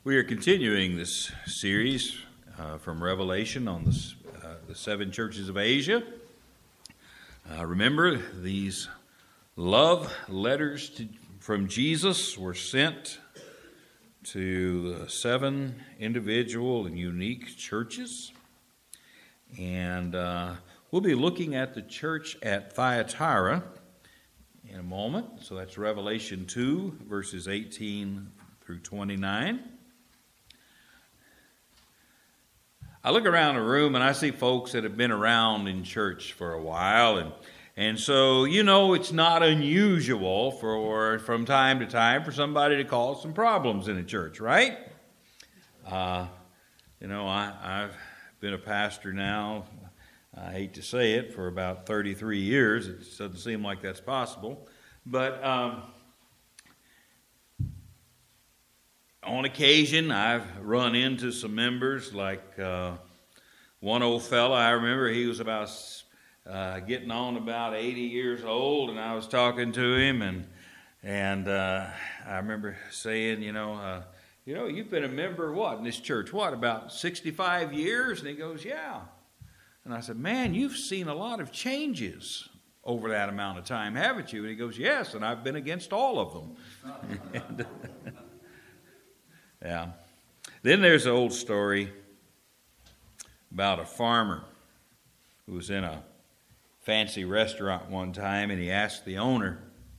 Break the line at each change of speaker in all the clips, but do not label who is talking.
We are continuing this series from Revelation on the seven churches of Asia. Remember, these love letters from Jesus were sent to the seven individual and unique churches. And we'll be looking at the church at Thyatira in a moment. So that's Revelation 2, verses 18 through 29. I look around the room and I see folks that have been around in church for a while, and so it's not unusual from time to time for somebody to cause some problems in a church, right? I've been a pastor now, I hate to say it, for about 33 years. It doesn't seem like that's possible, but on occasion, I've run into some members, like one old fella. I remember he was about getting on about 80 years old, and I was talking to him, and I remember saying, you've been a member in this church, about 65 years? And he goes, yeah. And I said, man, you've seen a lot of changes over that amount of time, haven't you? And he goes, yes, and I've been against all of them. Yeah. Then there's an old story about a farmer who was in a fancy restaurant one time, and he asked the owner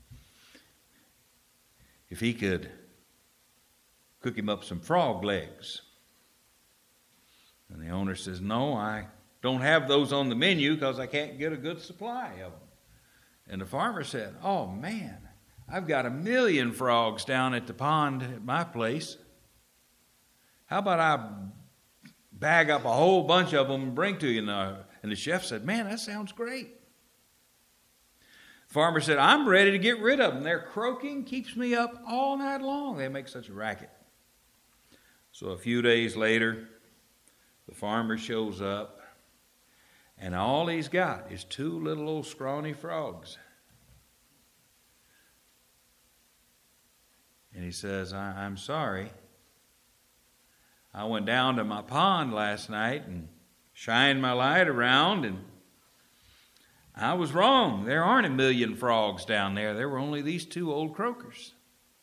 if he could cook him up some frog legs. And the owner says, no, I don't have those on the menu because I can't get a good supply of them. And the farmer said, oh man, I've got 1 million frogs down at the pond at my place. How about I bag up a whole bunch of them and bring to you? And the chef said, man, that sounds great. The farmer said, I'm ready to get rid of them. Their croaking keeps me up all night long. They make such a racket. So a few days later, the farmer shows up, and all he's got is 2 little old scrawny frogs. And he says, I'm sorry. I went down to my pond last night and shined my light around, and I was wrong. There aren't 1 million frogs down there. There were only these 2 old croakers.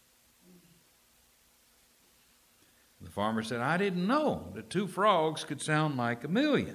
The farmer said, I didn't know that 2 frogs could sound like 1 million.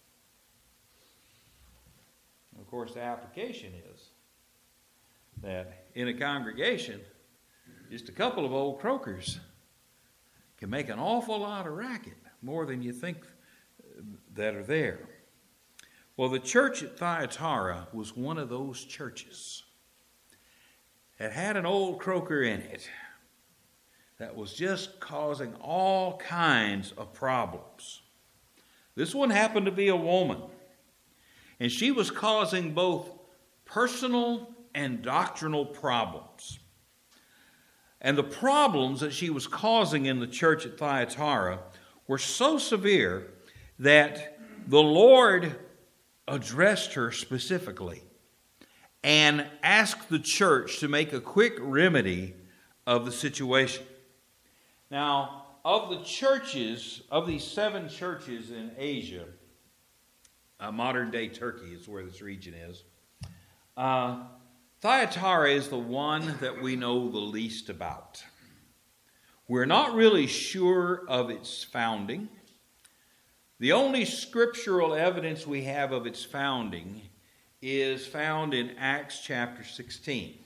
Of course, the application is that in a congregation, just a couple of old croakers can make an awful lot of racket, more than you think that are there. Well, the church at Thyatira was one of those churches that had an old croaker in it that was just causing all kinds of problems. This one happened to be a woman, and she was causing both personal and doctrinal problems. And the problems that she was causing in the church at Thyatira were so severe that the Lord addressed her specifically and asked the church to make a quick remedy of the situation. Now, of the churches, of these 7 churches in Asia, modern-day Turkey is where this region is, Thyatira is the one that we know the least about. We're not really sure of its founding. The only scriptural evidence we have of its founding is found in Acts chapter 16.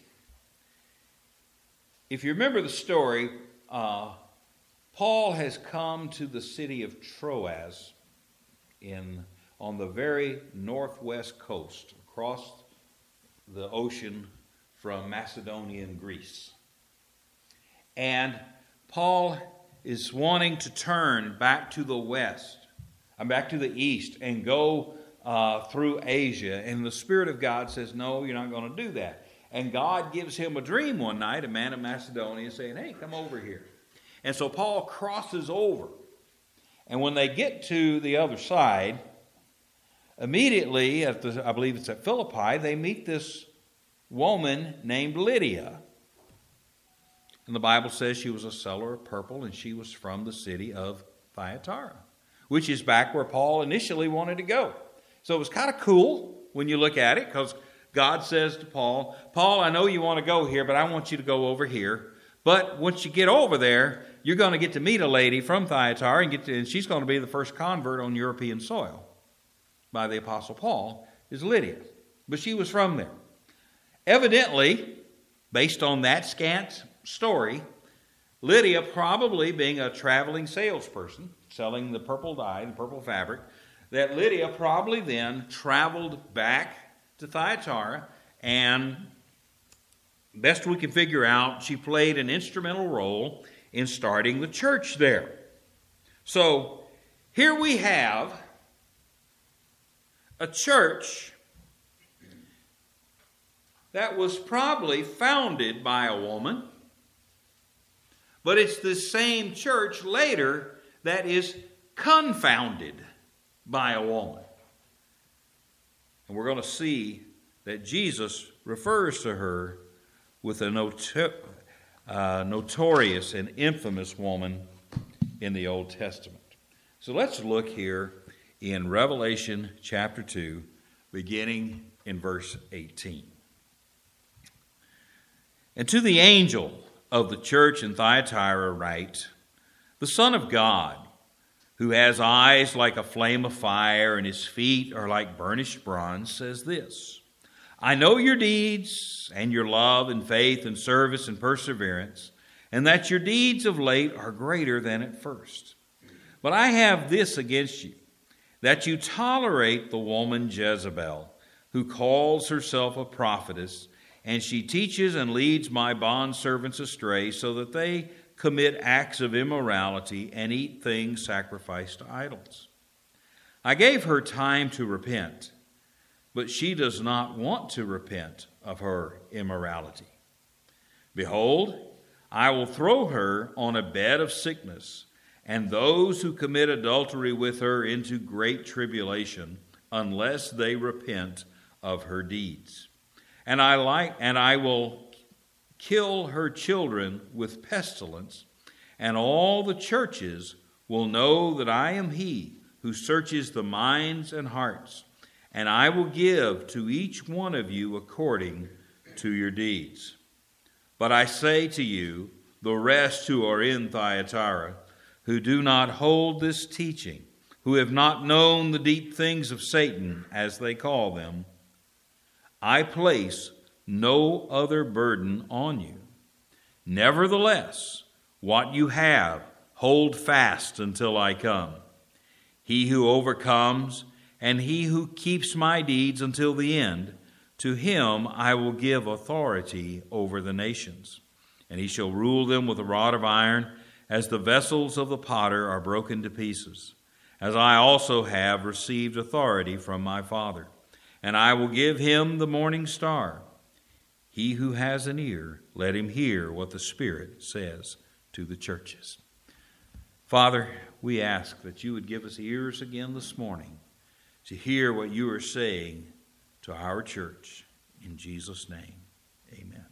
If you remember the story, Paul has come to the city of Troas on the very northwest coast, across the ocean from Macedonia and Greece. And Paul is wanting to turn back to the west, back to the east, and go through Asia. And the Spirit of God says, no, you're not going to do that. And God gives him a dream one night, a man of Macedonia, saying, hey, come over here. And so Paul crosses over. And when they get to the other side, immediately, I believe it's at Philippi, they meet this woman named Lydia. And the Bible says she was a seller of purple, and she was from the city of Thyatira, which is back where Paul initially wanted to go. So it was kind of cool when you look at it, because God says to Paul, Paul, I know you want to go here, but I want you to go over here. But once you get over there, you're going to get to meet a lady from Thyatira, and she's going to be the first convert on European soil by the Apostle Paul, is Lydia. But she was from there. Evidently, based on that scant story, Lydia, probably being a traveling salesperson, selling the purple dye, the purple fabric, that Lydia probably then traveled back to Thyatira, and best we can figure out, she played an instrumental role in starting the church there. So here we have a church that was probably founded by a woman, but it's the same church later that is confounded by a woman. And we're going to see that Jesus refers to her with a notorious and infamous woman in the Old Testament. So let's look here in Revelation chapter 2, beginning in verse 18. And to the angel of the church in Thyatira write, the Son of God, who has eyes like a flame of fire and his feet are like burnished bronze, says this, I know your deeds and your love and faith and service and perseverance, and that your deeds of late are greater than at first. But I have this against you, that you tolerate the woman Jezebel, who calls herself a prophetess, and she teaches and leads my bondservants astray, so that they commit acts of immorality and eat things sacrificed to idols. I gave her time to repent, but she does not want to repent of her immorality. Behold, I will throw her on a bed of sickness, and those who commit adultery with her into great tribulation, unless they repent of her deeds. And I will kill her children with pestilence, and all the churches will know that I am he who searches the minds and hearts, and I will give to each one of you according to your deeds. But I say to you, the rest who are in Thyatira, who do not hold this teaching, who have not known the deep things of Satan, as they call them, I place no other burden on you. Nevertheless, what you have, hold fast until I come. He who overcomes and he who keeps my deeds until the end, to him I will give authority over the nations. And he shall rule them with a rod of iron, as the vessels of the potter are broken to pieces, as I also have received authority from my Father. And I will give him the morning star. He who has an ear, let him hear what the Spirit says to the churches. Father, we ask that you would give us ears again this morning to hear what you are saying to our church. In Jesus' name, amen.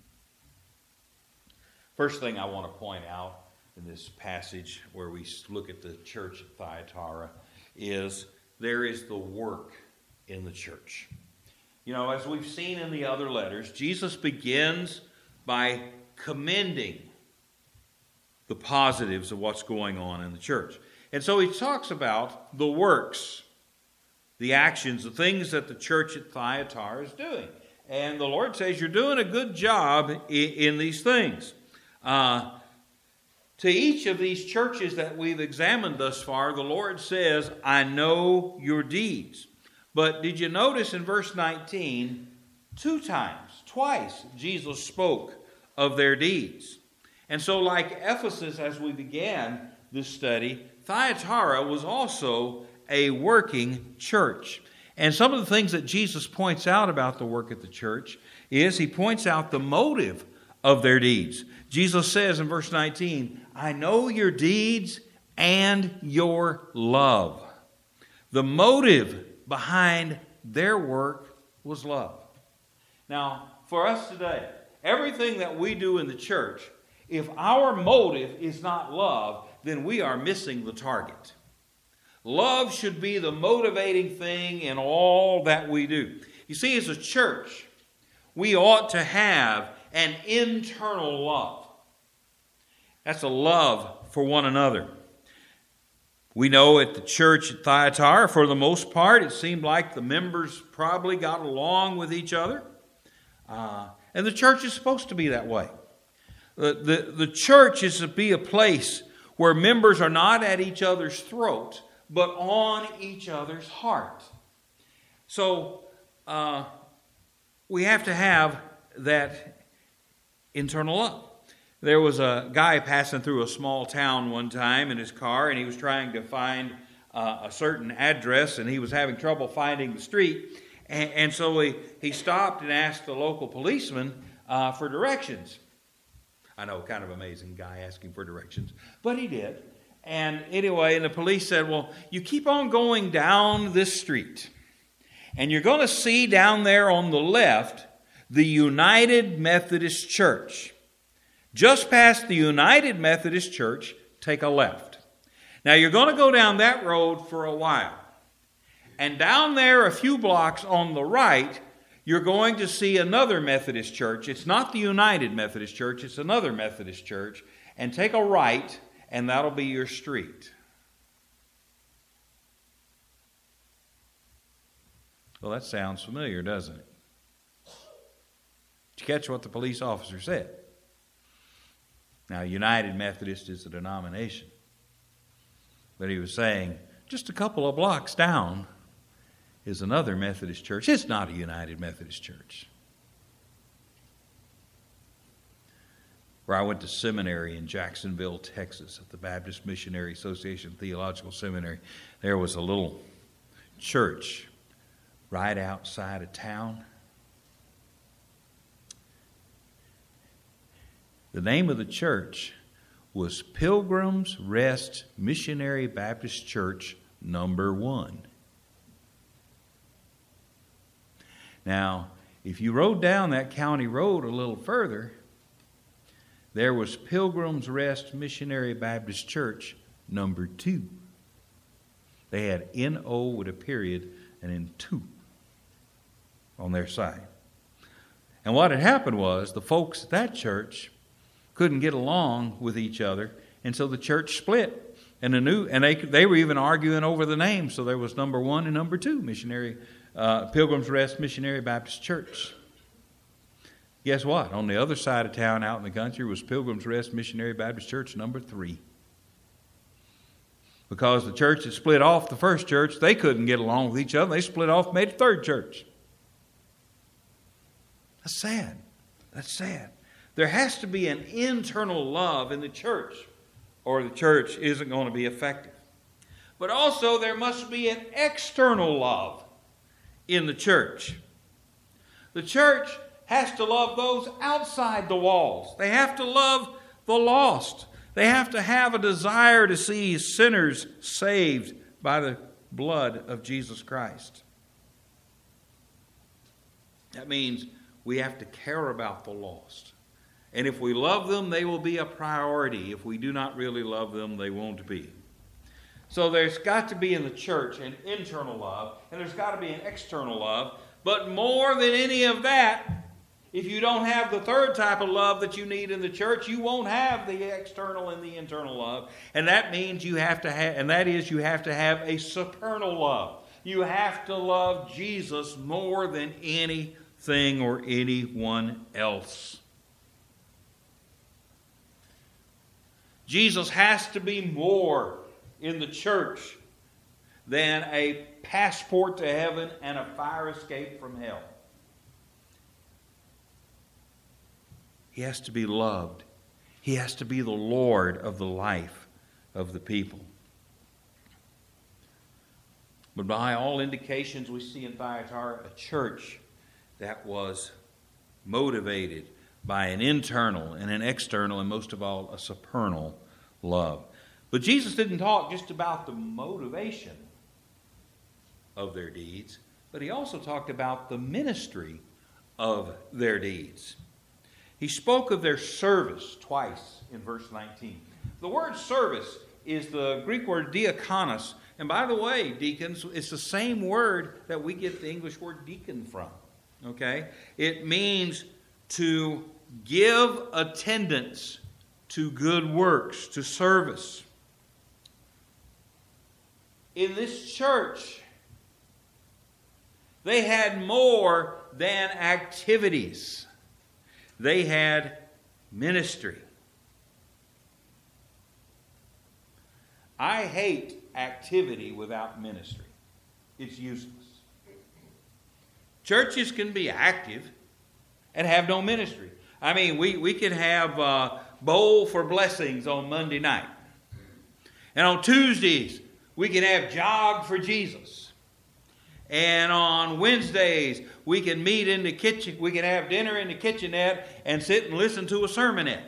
First thing I want to point out in this passage where we look at the church at Thyatira is there is the work in the church. You know, as we've seen in the other letters, Jesus begins by commending the positives of what's going on in the church. And so he talks about the works, the actions, the things that the church at Thyatira is doing. And the Lord says, you're doing a good job in these things. To each of these churches that we've examined thus far, the Lord says, I know your deeds. But did you notice in verse 19, twice, Jesus spoke of their deeds. And so like Ephesus, as we began this study, Thyatira was also a working church. And some of the things that Jesus points out about the work at the church is he points out the motive of their deeds. Jesus says in verse 19, I know your deeds and your love. The motive behind their work was love. Now, for us today, everything that we do in the church If our motive is not love, then we are missing the target. Love should be the motivating thing in all that we do. You see, as a church, we ought to have an internal love. That's a love for one another. We know at the church at Thyatira, for the most part, it seemed like the members probably got along with each other. And the church is supposed to be that way. The church is to be a place where members are not at each other's throat, but on each other's heart. So we have to have that internal love. There was a guy passing through a small town one time in his car, and he was trying to find a certain address, and he was having trouble finding the street. And so he stopped and asked the local policeman for directions. I know, kind of amazing guy asking for directions, but he did. And anyway, and the police said, well, you keep on going down this street, and you're going to see down there on the left the United Methodist Church. Just past the United Methodist Church, take a left. Now, you're going to go down that road for a while. And down there, a few blocks on the right, you're going to see another Methodist church. It's not the United Methodist Church, it's another Methodist church. And take a right, and that'll be your street. Well, that sounds familiar, doesn't it? Did you catch what the police officer said? Now, United Methodist is a denomination. But he was saying, just a couple of blocks down is another Methodist church. It's not a United Methodist Church. Where I went to seminary in Jacksonville, Texas, at the Baptist Missionary Association Theological Seminary, there was a little church right outside of town. The name of the church was Pilgrim's Rest Missionary Baptist Church No. 1. Now, if you rode down that county road a little further, there was Pilgrim's Rest Missionary Baptist Church No. 2. They had N-O with a period and then 2 on their side. And what had happened was the folks at that church couldn't get along with each other, and so the church split. And they were even arguing over the name. So there was No. 1 and No. 2 missionary Pilgrim's Rest Missionary Baptist Church. Guess what? On the other side of town, out in the country, was Pilgrim's Rest Missionary Baptist Church No. 3. Because the church that split off the first church, they couldn't get along with each other. They split off and made a third church. That's sad. That's sad. There has to be an internal love in the church, or the church isn't going to be effective. But also there must be an external love in the church. The church has to love those outside the walls. They have to love the lost. They have to have a desire to see sinners saved by the blood of Jesus Christ. That means we have to care about the lost. And if we love them, they will be a priority. If we do not really love them, they won't be. So there's got to be in the church an internal love, and there's got to be an external love. But more than any of that, if you don't have the third type of love that you need in the church, you won't have the external and the internal love. And that means you have to have a supernal love. You have to love Jesus more than anything or anyone else. Jesus has to be more in the church than a passport to heaven and a fire escape from hell. He has to be loved. He has to be the Lord of the life of the people. But by all indications, we see in Thyatira a church that was motivated by an internal and an external, and most of all, a supernal love. But Jesus didn't talk just about the motivation of their deeds, but he also talked about the ministry of their deeds. He spoke of their service twice in verse 19. The word service is the Greek word diakonos. And by the way, deacons, it's the same word that we get the English word deacon from. Okay? It means to give attendance to good works, to service. In this church, they had more than activities. They had ministry. I hate activity without ministry. It's useless. Churches can be active and have no ministry. I mean, we could have bowl for blessings on Monday night. And on Tuesdays, we can have jog for Jesus. And on Wednesdays, we can meet in the kitchen. We can have dinner in the kitchenette and sit and listen to a sermonette.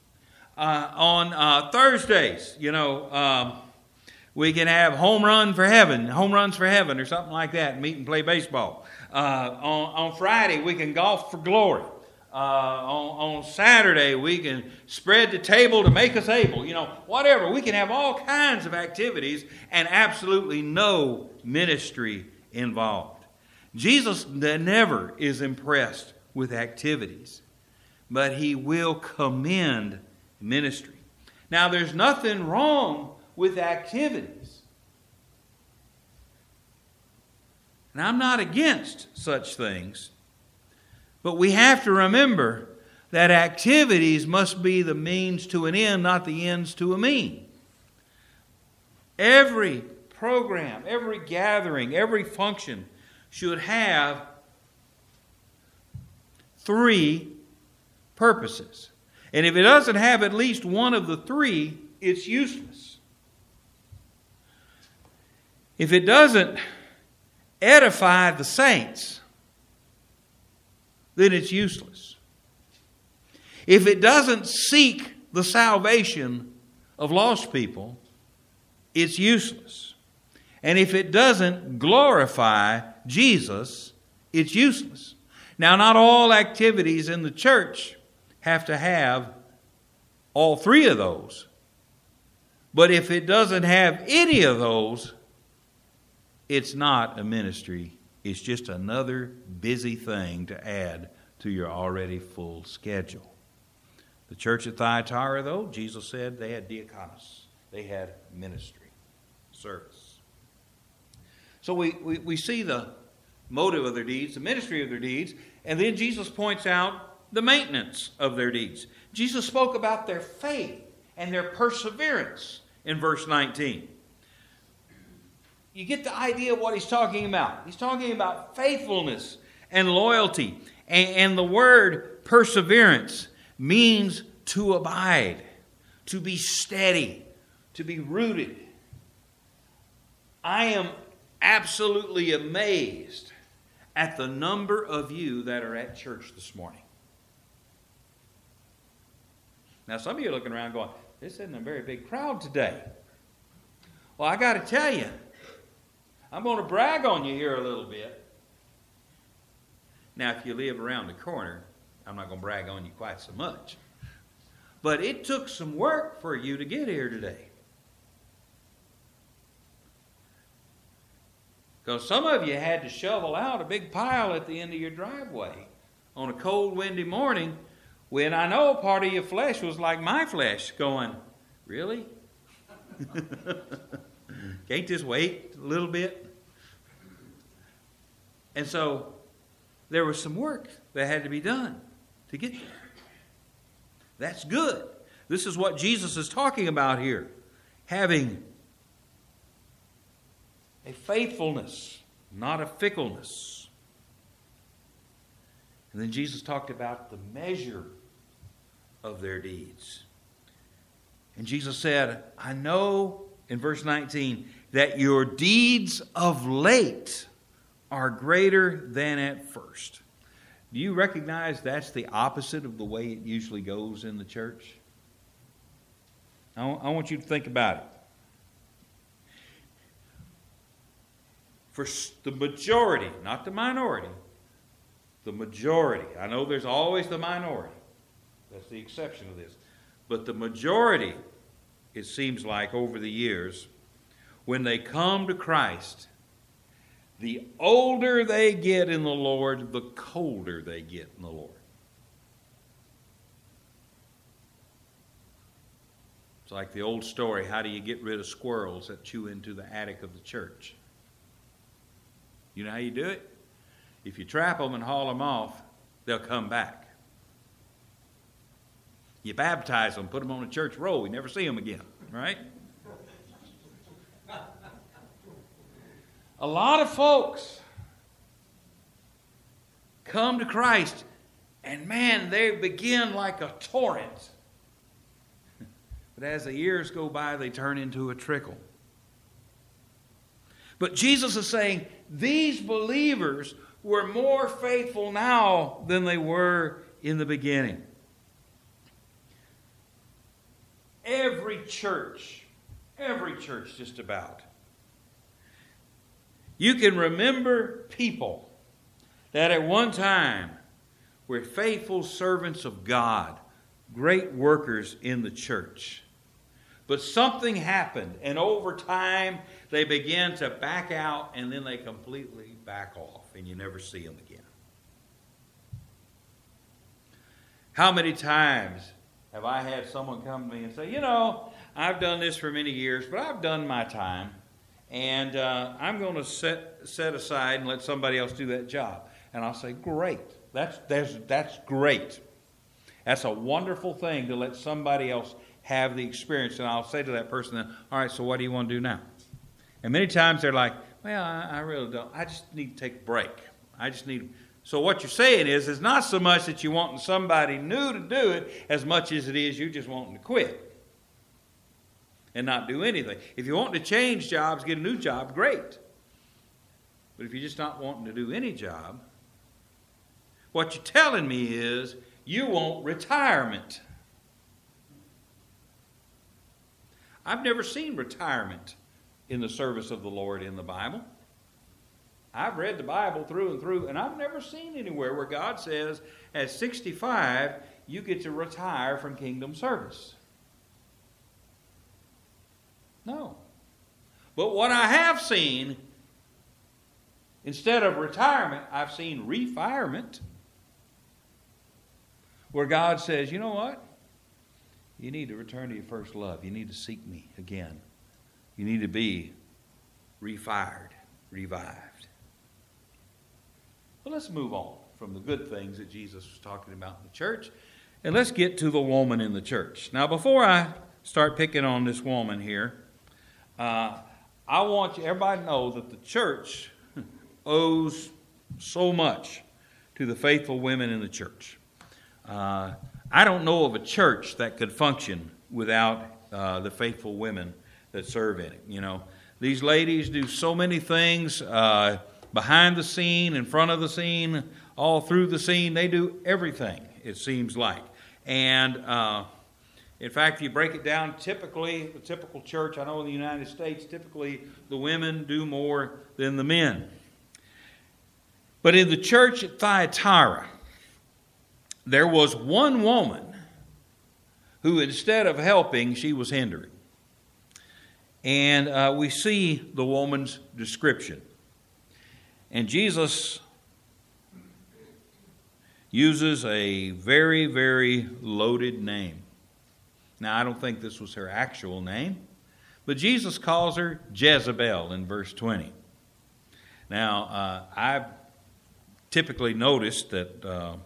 On Thursdays, we can have home runs for heaven or something like that, and meet and play baseball. On Friday, we can golf for glory. On Saturday, we can spread the table to make us able. Whatever. We can have all kinds of activities and absolutely no ministry involved. Jesus never is impressed with activities, but he will commend ministry. Now, there's nothing wrong with activities. And I'm not against such things. But we have to remember that activities must be the means to an end, not the ends to a mean. Every program, every gathering, every function should have 3 purposes. And if it doesn't have at least one of the 3, it's useless. If it doesn't edify the saints, then it's useless. If it doesn't seek the salvation of lost people, it's useless. And if it doesn't glorify Jesus, it's useless. Now, not all activities in the church have to have all 3 of those. But if it doesn't have any of those, it's not a ministry. It's just another busy thing to add to your already full schedule. The church at Thyatira, though, Jesus said they had diakonos. They had ministry, service. So we see the motive of their deeds, the ministry of their deeds, and then Jesus points out the maintenance of their deeds. Jesus spoke about their faith and their perseverance in verse 19. You get the idea of what he's talking about. He's talking about faithfulness and loyalty. And the word perseverance means to abide, to be steady, to be rooted. I am absolutely amazed at the number of you that are at church this morning. Now, some of you are looking around going, this isn't a very big crowd today. Well, I got to tell you, I'm going to brag on you here a little bit. Now, if you live around the corner, I'm not going to brag on you quite so much. But it took some work for you to get here today. Because some of you had to shovel out a big pile at the end of your driveway on a cold, windy morning when I know part of your flesh was like my flesh going, really? Can't this wait a little bit? And so there was some work that had to be done to get there. That's good. This is what Jesus is talking about here. Having a faithfulness, not a fickleness. And then Jesus talked about the measure of their deeds. And Jesus said, I know, in verse 19, that your deeds of late are greater than at first. Do you recognize that's the opposite of the way it usually goes in the church? I want you to think about it. For the majority, not the minority, the majority. I know there's always the minority. That's the exception of this. But the majority, it seems like over the years, when they come to Christ, the older they get in the Lord, the colder they get in the Lord. It's like the old story, how do you get rid of squirrels that chew into the attic of the church? You know how you do it? If you trap them and haul them off, they'll come back. You baptize them, put them on a church roll, you never see them again, right? A lot of folks come to Christ, and man, they begin like a torrent. But as the years go by, they turn into a trickle. But Jesus is saying, these believers were more faithful now than they were in the beginning. Every church just about. You can remember people that at one time were faithful servants of God, great workers in the church. But something happened, and over time they began to back out, and then they completely back off, and you never see them again. How many times have I had someone come to me and say, you know, I've done this for many years, but I've done my time, and I'm going to set aside and let somebody else do that job. And I'll say, great. That's great. That's a wonderful thing to let somebody else have the experience. And I'll say to that person, then, all right, so what do you want to do now? And many times they're like, well, I really don't. I just need to take a break. So what you're saying is, it's not so much that you want somebody new to do it as much as it is you just wanting to quit and not do anything. If you want to change jobs, get a new job, great. But if you're just not wanting to do any job, what you're telling me is you want retirement. I've never seen retirement in the service of the Lord in the Bible. I've read the Bible through and through, and I've never seen anywhere where God says, at 65, you get to retire from kingdom service. No. But what I have seen, instead of retirement, I've seen refirement, where God says, you know what? You need to return to your first love. You need to seek me again. You need to be refired, revived. Well, let's move on from the good things that Jesus was talking about in the church, and let's get to the woman in the church. Now, before I start picking on this woman here, I want everybody to know that the church owes so much to the faithful women in the church. I don't know of a church that could function without the faithful women that serve in it. You know, these ladies do so many things behind the scene, in front of the scene, all through the scene. They do everything, it seems like. And in fact, if you break it down, typically, the typical church, I know in the United States, typically the women do more than the men. But in the church at Thyatira, there was one woman who, instead of helping, she was hindering. And we see the woman's description. And Jesus uses a very, very loaded name. Now, I don't think this was her actual name, but Jesus calls her Jezebel in verse 20. Now, I've typically noticed that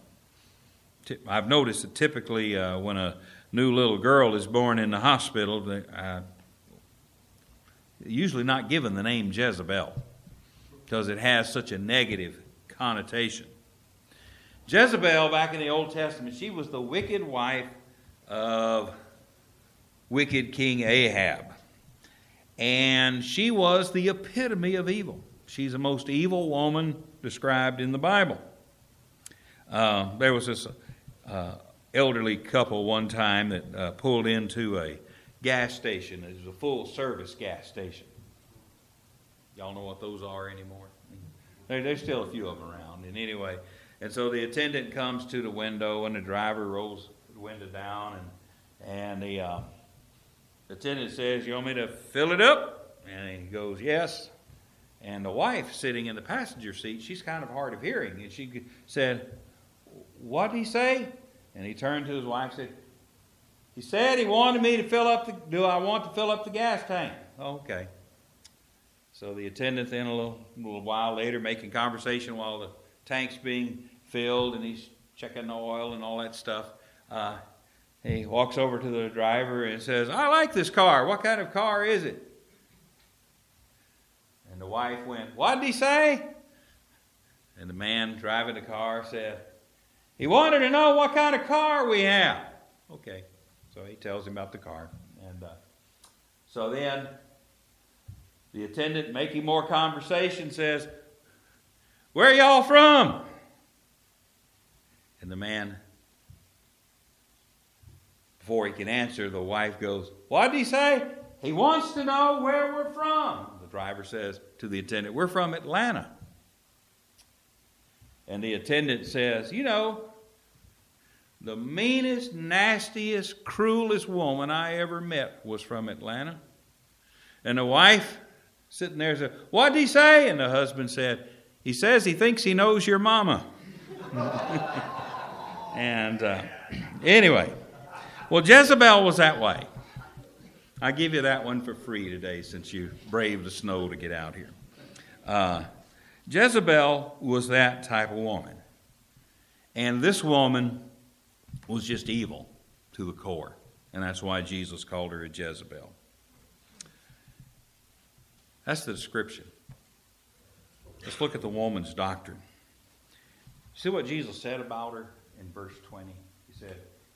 typically when a new little girl is born in the hospital, they're usually not given the name Jezebel because it has such a negative connotation. Jezebel, back in the Old Testament, she was the wicked wife of wicked King Ahab. And she was the epitome of evil. She's the most evil woman described in the Bible. There was this elderly couple one time that pulled into a gas station. It was a full-service gas station. Y'all know what those are anymore? There's still a few of them around. And anyway, and so the attendant comes to the window and the driver rolls the window down, and the attendant says, "You want me to fill it up?" And he goes, "Yes." And the wife sitting in the passenger seat, she's kind of hard of hearing, and she said, "What did he say?" And he turned to his wife and said, "He said he wanted me to fill up do I want to fill up the gas tank?" Okay. So the attendant then a little while later, making conversation while the tank's being filled and he's checking the oil and all that stuff, he walks over to the driver and says, "I like this car. What kind of car is it?" And the wife went, "What did he say?" And the man driving the car said, "He wanted to know what kind of car we have." Okay. So he tells him about the car. And so then the attendant, making more conversation, says, "Where are y'all from?" And the man, before he can answer, the wife goes, "What did he say? He wants to know where we're from." The driver says to the attendant, "We're from Atlanta." And the attendant says, "You know, the meanest, nastiest, cruelest woman I ever met was from Atlanta." And the wife sitting there said, "What did he say?" And the husband said, "He says he thinks he knows your mama." And anyway, well, Jezebel was that way. I give you that one for free today since you braved the snow to get out here. Jezebel was that type of woman. And this woman was just evil to the core. And that's why Jesus called her a Jezebel. That's the description. Let's look at the woman's doctrine. See what Jesus said about her in verse 20? He said,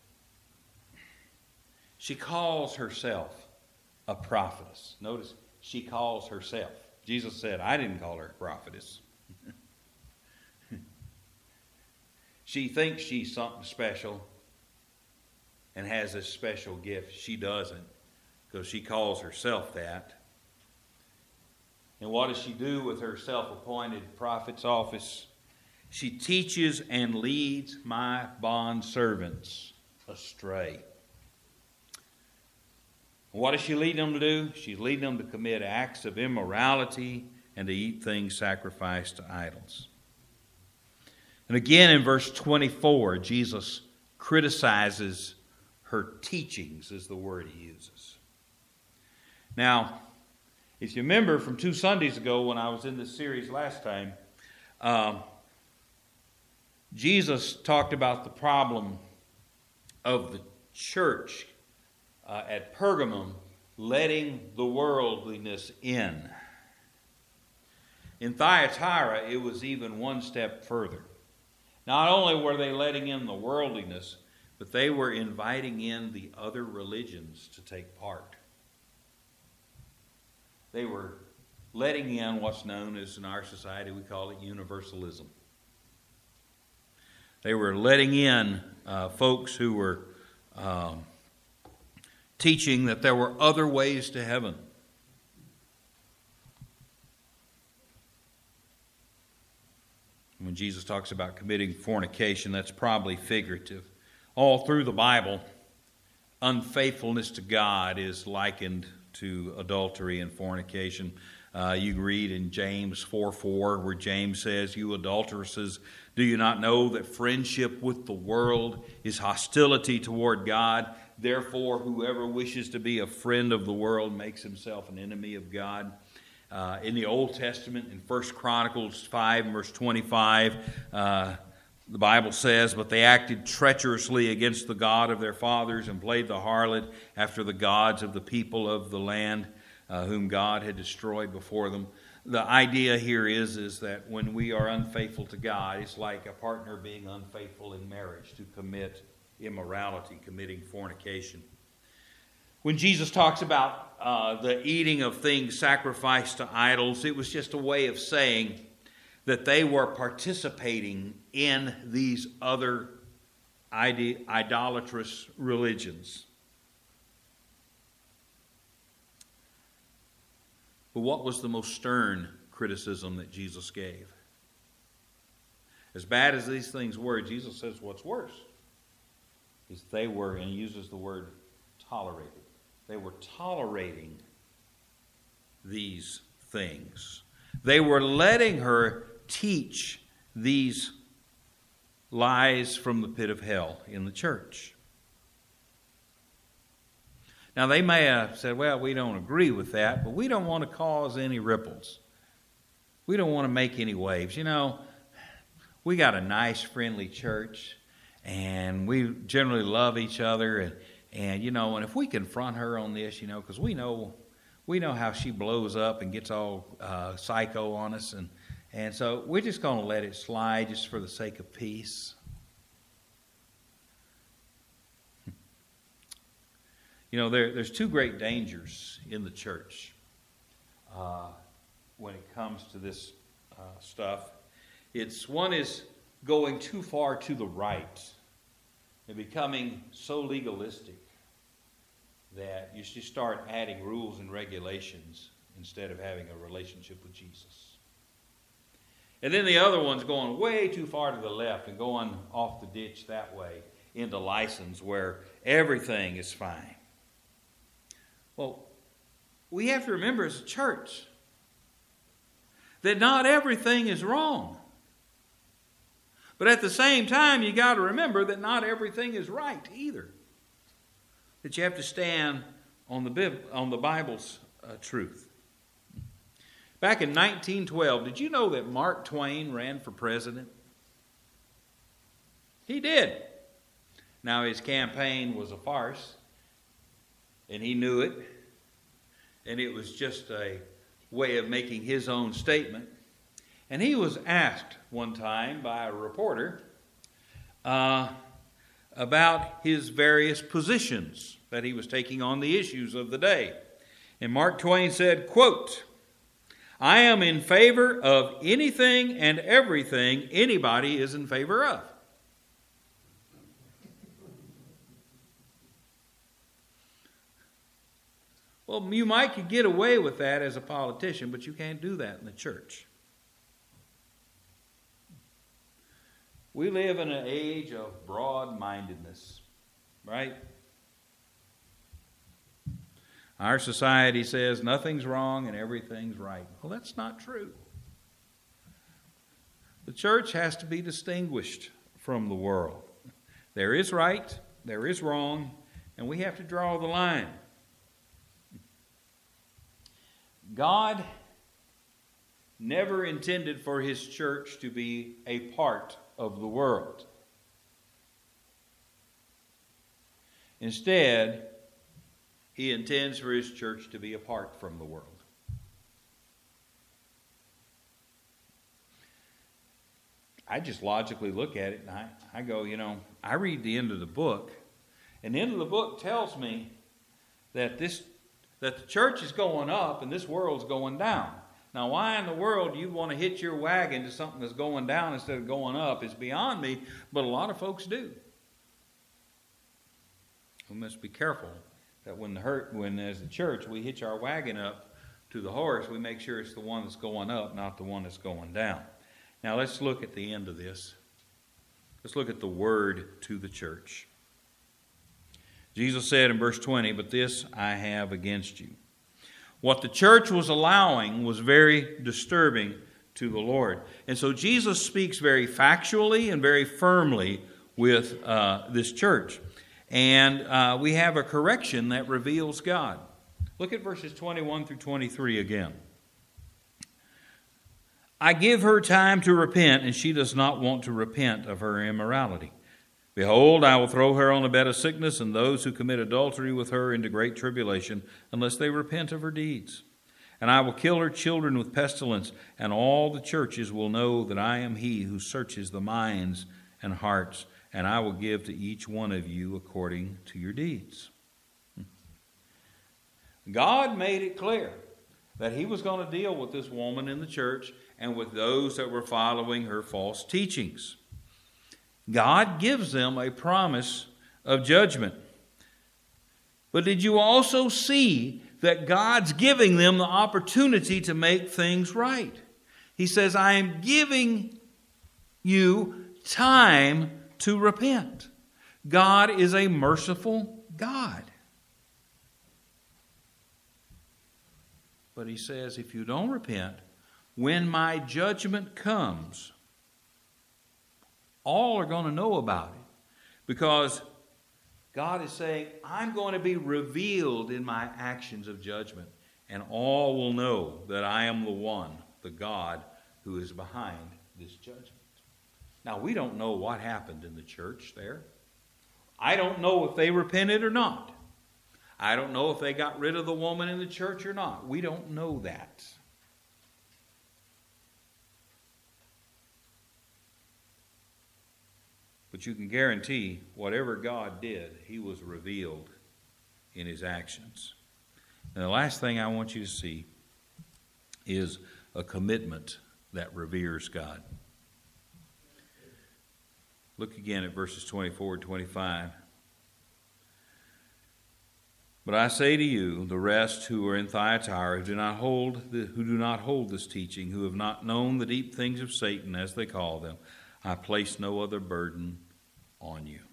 she calls herself a prophetess. Notice, she calls herself. Jesus said, "I didn't call her a prophetess." She thinks she's something special and has a special gift. She doesn't, because she calls herself that. And what does she do with her self-appointed prophet's office? She teaches and leads my bond servants astray. What does she lead them to do? She's leading them to commit acts of immorality and to eat things sacrificed to idols. And again in verse 24, Jesus criticizes her teachings, is the word he uses. Now, if you remember from 2 Sundays ago when I was in this series last time, Jesus talked about the problem of the church at Pergamum letting the worldliness in. In Thyatira, it was even one step further. Not only were they letting in the worldliness, but they were inviting in the other religions to take part. They were letting in what's known as, in our society, we call it universalism. They were letting in folks who were teaching that there were other ways to heaven. When Jesus talks about committing fornication, that's probably figurative. All through the Bible, unfaithfulness to God is likened to adultery and fornication. You read in James 4:4 where James says, "You adulteresses, do you not know that friendship with the world is hostility toward God? Therefore, whoever wishes to be a friend of the world makes himself an enemy of God." In the Old Testament, in 1 Chronicles 5, verse 25, the Bible says, "But they acted treacherously against the God of their fathers and played the harlot after the gods of the people of the land, whom God had destroyed before them." The idea here is that when we are unfaithful to God, it's like a partner being unfaithful in marriage, to commit immorality, committing fornication. When Jesus talks about the eating of things sacrificed to idols, it was just a way of saying that they were participating in these other idolatrous religions. But what was the most stern criticism that Jesus gave? As bad as these things were, Jesus says, what's worse? is they were, and he uses the word tolerated, they were tolerating these things. They were letting her teach these lies from the pit of hell in the church. Now, they may have said, well, we don't agree with that, but we don't want to cause any ripples. We don't want to make any waves. You know, we got a nice, friendly church, and we generally love each other. And you know, and if we confront her on this, you know, because we know how she blows up and gets all psycho on us. And so we're just going to let it slide just for the sake of peace. You know, there's two great dangers in the church when it comes to this stuff. One is going too far to the right and becoming so legalistic that you should start adding rules and regulations instead of having a relationship with Jesus. And then the other one's going way too far to the left and going off the ditch that way into license where everything is fine. Well, we have to remember as a church that not everything is wrong. But at the same time, you got to remember that not everything is right either. That you have to stand on the Bible's truth. Back in 1912, did you know that Mark Twain ran for president? He did. Now, his campaign was a farce, and he knew it, and it was just a way of making his own statement. And he was asked one time by a reporter about his various positions that he was taking on the issues of the day. And Mark Twain said, quote, "I am in favor of anything and everything anybody is in favor of." Well, you might get away with that as a politician, but you can't do that in the church. We live in an age of broad-mindedness, right? Our society says nothing's wrong and everything's right. Well, that's not true. The church has to be distinguished from the world. There is right, there is wrong, and we have to draw the line. God never intended for His church to be a part of the world. Instead, He intends for His church to be apart from the world. I just logically look at it and I go, you know, I read the end of the book, and the end of the book tells me that the church is going up and this world's going down. Now, why in the world you'd want to hitch your wagon to something that's going down instead of going up is beyond me, but a lot of folks do. We must be careful that when as a church we hitch our wagon up to the horse, we make sure it's the one that's going up, not the one that's going down. Now, let's look at the end of this. Let's look at the word to the church. Jesus said in verse 20, "But this I have against you." What the church was allowing was very disturbing to the Lord. And so Jesus speaks very factually and very firmly with this church. And we have a correction that reveals God. Look at verses 21 through 23 again. "I give her time to repent, and she does not want to repent of her immorality. Behold, I will throw her on a bed of sickness, and those who commit adultery with her into great tribulation, unless they repent of her deeds. And I will kill her children with pestilence, and all the churches will know that I am He who searches the minds and hearts, and I will give to each one of you according to your deeds." God made it clear that He was going to deal with this woman in the church and with those that were following her false teachings. God gives them a promise of judgment. But did you also see that God's giving them the opportunity to make things right? He says, "I am giving you time to repent. God is a merciful God. But he says, if you don't repent, when my judgment comes, all are going to know about it. Because God is saying, I'm going to be revealed in my actions of judgment. And all will know that I am the one, the God, who is behind this judgment. Now, we don't know what happened in the church there. I don't know if they repented or not. I don't know if they got rid of the woman in the church or not. We don't know that. But you can guarantee whatever God did, he was revealed in his actions. And the last thing I want you to see is a commitment that reveres God. Look again at verses 24 and 25. But I say to you, the rest who are in Thyatira, who do not hold this teaching, who have not known the deep things of Satan, as they call them, I place no other burden on you.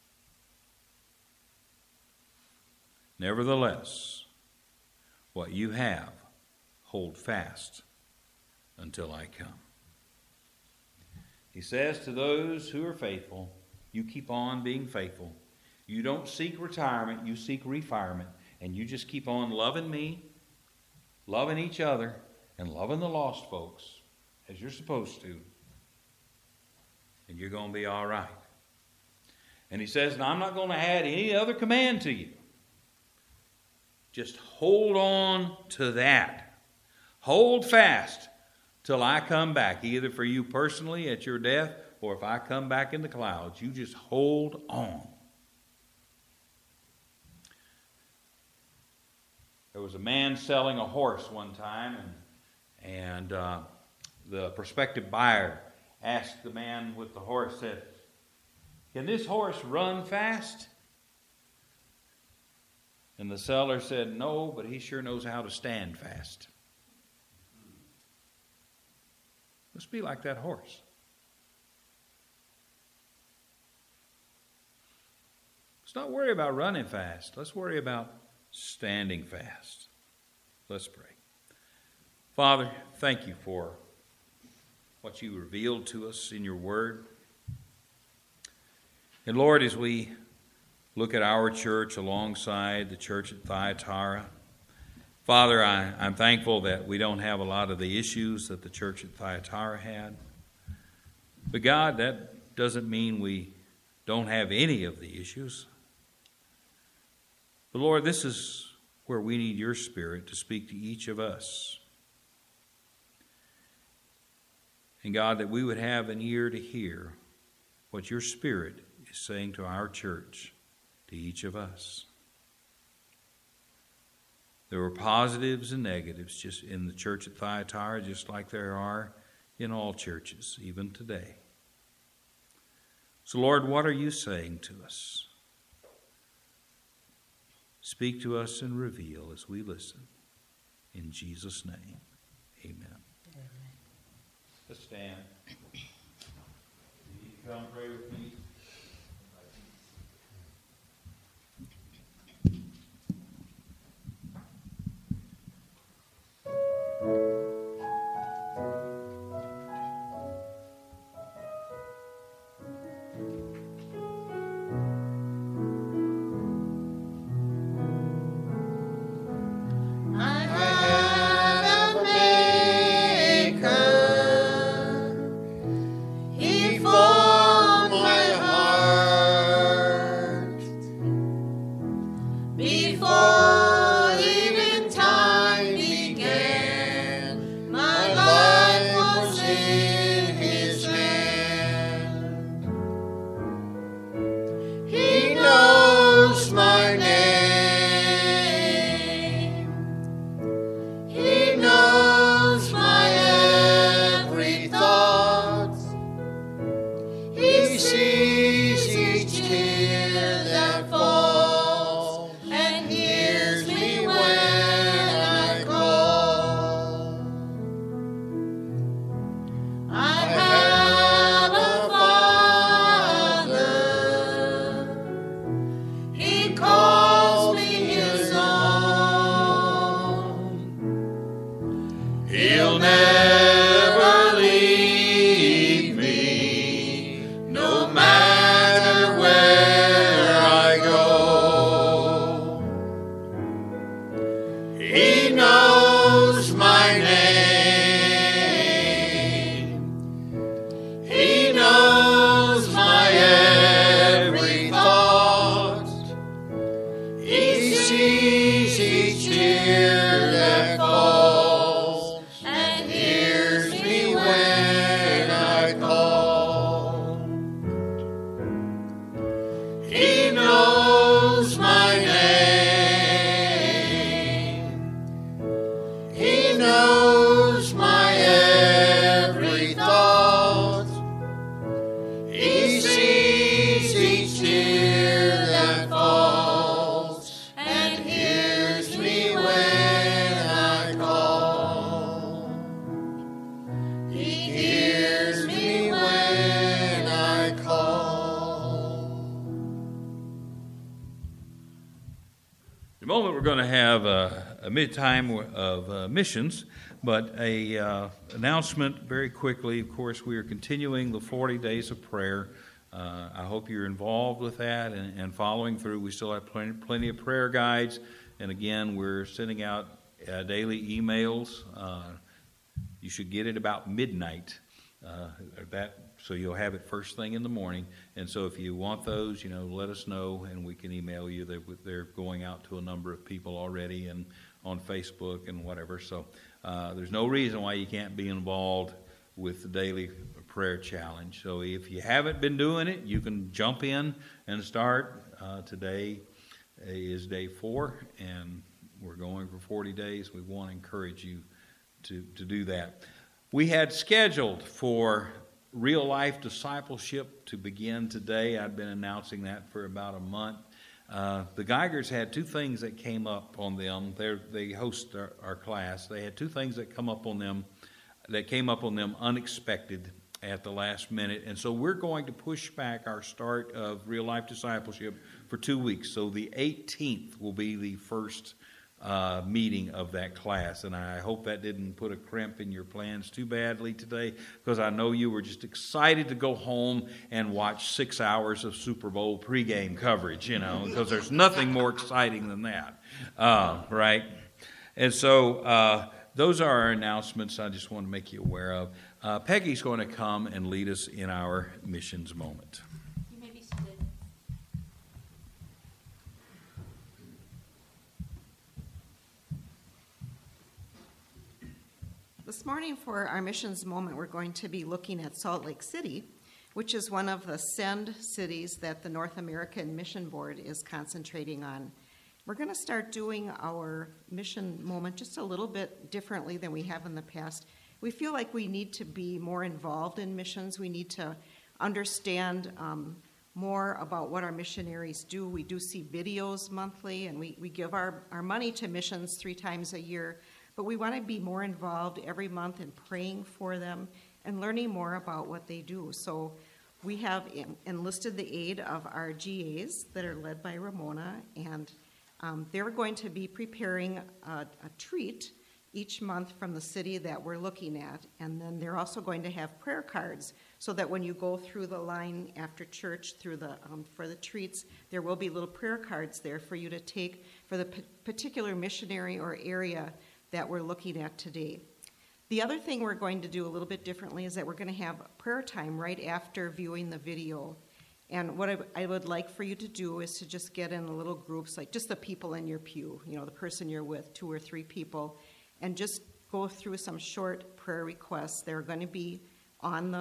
Nevertheless, what you have, hold fast until I come. He says to those who are faithful, you keep on being faithful. You don't seek retirement, you seek refirement. And you just keep on loving me, loving each other, and loving the lost folks as you're supposed to. And you're going to be all right. And he says, now I'm not going to add any other command to you. Just hold on to that. Hold fast till I come back, either for you personally at your death or if I come back in the clouds. You just hold on. There was a man selling a horse one time, and the prospective buyer asked the man with the horse, said, can this horse run fast? And the seller said, no, but he sure knows how to stand fast. Let's be like that horse. Let's not worry about running fast. Let's worry about standing fast. Let's pray. Father, thank you for what you revealed to us in your word. And Lord, as we look at our church alongside the church at Thyatira, Father, I'm thankful that we don't have a lot of the issues that the church at Thyatira had. But God, that doesn't mean we don't have any of the issues. But Lord, this is where we need your Spirit to speak to each of us. And God, that we would have an ear to hear what your Spirit is saying to our church, to each of us. There were positives and negatives just in the church at Thyatira, just like there are in all churches, even today. So, Lord, what are you saying to us? Speak to us and reveal as we listen. In Jesus' name, amen. Amen. Let's stand. You come pray with me.
He formed my
moment, we're going to have a mid-time of missions, but a announcement very quickly. Of course, we are continuing the 40 days of prayer. I hope you're involved with that and following through. We still have plenty of prayer guides, and again, we're sending out daily emails. You should get it about midnight. So you'll have it first thing in the morning. And so if you want those, let us know, and we can email you. They're going out to a number of people already, and on Facebook and whatever. So there's no reason why you can't be involved with the daily prayer challenge. So if you haven't been doing it, you can jump in and start. Today is day 4, and we're going for 40 days. We want to encourage you to do that. We had scheduled for real life discipleship to begin today. I'd been announcing that for about a month. The Geigers had 2 things that came up on them. They host our class. They had 2 things that came up on them unexpected at the last minute. And so we're going to push back our start of real life discipleship for 2 weeks. So the 18th will be the first meeting of that class, and I hope that didn't put a crimp in your plans too badly today, because I know you were just excited to go home and watch 6 hours of Super Bowl pregame coverage, because there's nothing more exciting than that, right? And so those are our announcements I just want to make you aware of. Peggy's going to come and lead us in our missions moment.
This morning for our missions moment, we're going to be looking at Salt Lake City, which is one of the SEND cities that the North American Mission Board is concentrating on. We're going to start doing our mission moment just a little bit differently than we have in the past. We feel like we need to be more involved in missions. We need to understand more about what our missionaries do. We do see videos monthly, and we give our money to missions 3 times a year. But we want to be more involved every month in praying for them and learning more about what they do. So we have enlisted the aid of our GAs that are led by Ramona, and they're going to be preparing a treat each month from the city that we're looking at. And then they're also going to have prayer cards so that when you go through the line after church for the treats, there will be little prayer cards there for you to take for the particular missionary or area that we're looking at today. The other thing we're going to do a little bit differently is that we're going to have prayer time right after viewing the video. And what I would like for you to do is to just get in little groups, like just the people in your pew, the person you're with, 2 or 3 people, and just go through some short prayer requests. They're going to be on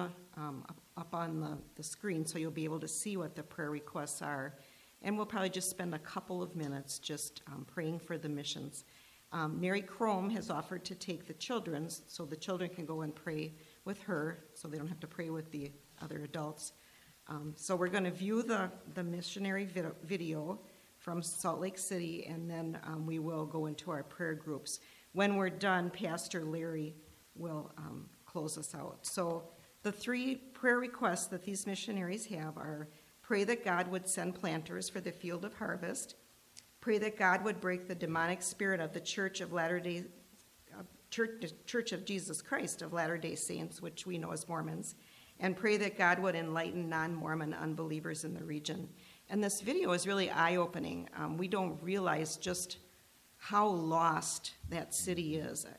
up on the screen, so you'll be able to see what the prayer requests are. And we'll probably just spend a couple of minutes just praying for the missions. Mary Chrome has offered to take the children, so the children can go and pray with her, so they don't have to pray with the other adults. So we're going to view the missionary video from Salt Lake City, and then we will go into our prayer groups. When we're done, Pastor Larry will close us out. So the 3 prayer requests that these missionaries have are: pray that God would send planters for the field of harvest. Pray that God would break the demonic spirit of the Church of Church of Jesus Christ of Latter-day Saints, which we know as Mormons, and pray that God would enlighten non-Mormon unbelievers in the region. And this video is really eye-opening. We don't realize just how lost that city is.